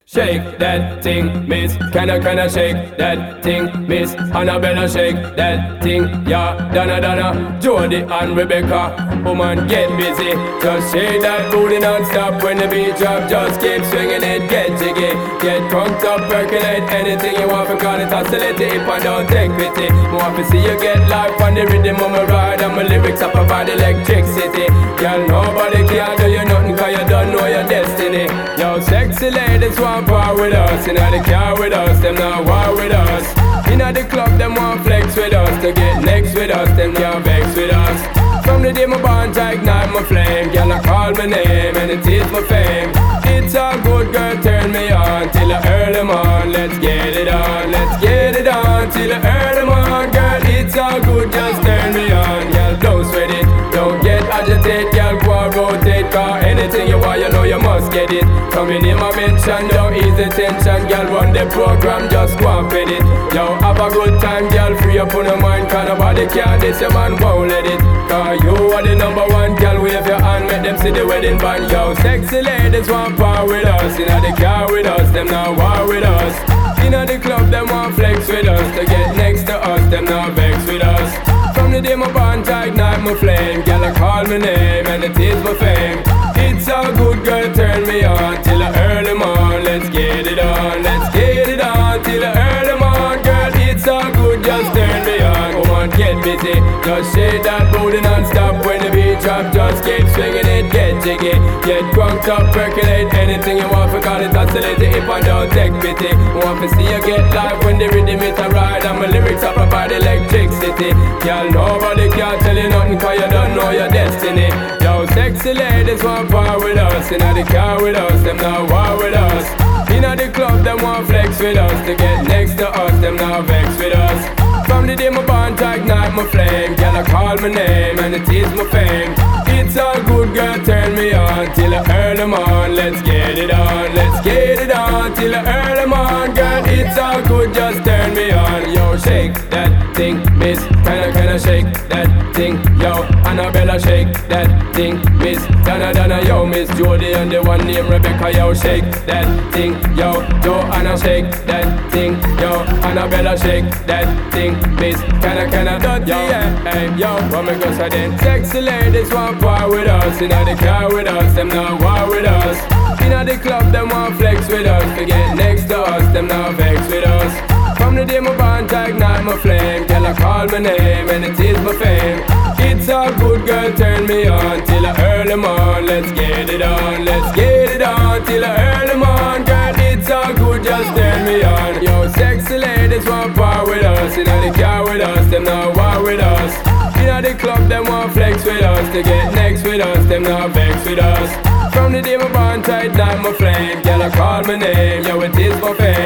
Shake that thing, miss. Can I shake that thing, miss? Annabella, shake that thing, yeah. Donna, Jody and Rebecca, woman, get busy. Just shake that booty non-stop when the beat drop. Just keep swinging it, get jiggy. Get crunked up, percolate anything you want. Call it oscillate if I don't take pity. Want to see you get life on the rhythm of my ride. And my lyrics up about electricity. Girl, nobody can do you nothing cause you don't know your destiny. Yo, sexy ladies want part with us. Inna the car with us, them not war with us. Inna the club, them want flex with us. To get next with us, them can't vex with us. From the day my bond, I ignite my flame. Girl, I call my name and it is my fame. It's all good, girl, turn me on till the early morn. Let's get it on, let's get it on till the early morn. Girl, it's all good, just turn me on. Girl, don't sweat it, don't get agitated. Girl, go and rotate, cause anything you want, you know you must get it. Coming in my mention, don't ease the tension. Girl, run the program, just go and fit it. Yo, have a good time, girl, free up on your mind. Cause nobody can this, your man won't let it. Cause you are the number one, girl, wave your hand, make them see the wedding band. Yo, sexy ladies want part with us. Inna the car with us, them not war with us. Inna the club, them want flex with us. To get next to us, them not vex with us. From the day my bond, I ignite my flame. Girl, I call my name and it is my fame. It's all good, girl, turn me on till the early morn. Let's get it on, let's get it on till the early morn. Girl, it's all good, just turn me on. Come on, get busy, just shake that booty non-stop. When the beat drop, just keep swinging it, get jiggy. Get crunked up, percolate anything you want. For call it oscillate if I don't take pity. Want to see you get live when the rhythm it a ride. And my lyrics up about electricity. Girl, nobody can tell you nothing cause you don't know your destiny. Yo, sexy ladies want part with us. Inna the car with us, them not war with us. Inna the club, them want flex with us. To get next to us, them not vex with us. From the day my bond, I ignite my flame. Girl, I call my name and it is my fame. It's all good, girl, turn me on till the early morn. Let's get it on, let's get it on till the early morn. Girl, it's all good, just turn me on. Yo, shake that thing, miss. Can I shake that thing? Yo, Annabella, shake that thing, miss. Donna, yo, Miss Jody and the one named Rebecca. Yo, shake that thing, yo. Joanna, shake that thing, yo. Annabella, shake that thing, miss. Can I, yo, hey, yo, what me go say then? Sexy ladies want part with us. Inna the car with us, them not war with us. Inna the club, them want flex with us. To get next to us, them not vex with us. From the day my bond, I ignite my flame. Girl, I call my name and it is my fame. It's all good, girl, turn me on till the early morn. Let's get it on, let's get it on till the early morn. Girl, it's all good, just turn me on. Yo, sexy ladies want part with us. Inna the car with us, them not war with us. Inna the club, them want flex with us. To get next with us, them not vex with us. From the day my bond, I ignite my flame. Girl, I call my name, yo, it is my fame.